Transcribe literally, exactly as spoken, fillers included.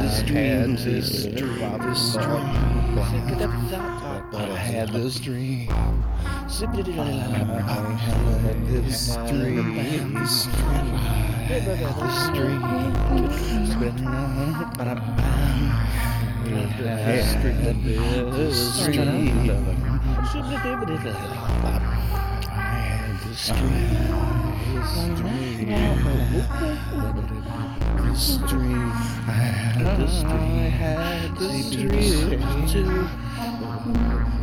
this dream, this dream, this dream. I had this dream. I had this dream. This dream. I had this dream. This dream. I had this dream. This dream. I had this dream. I had this dream.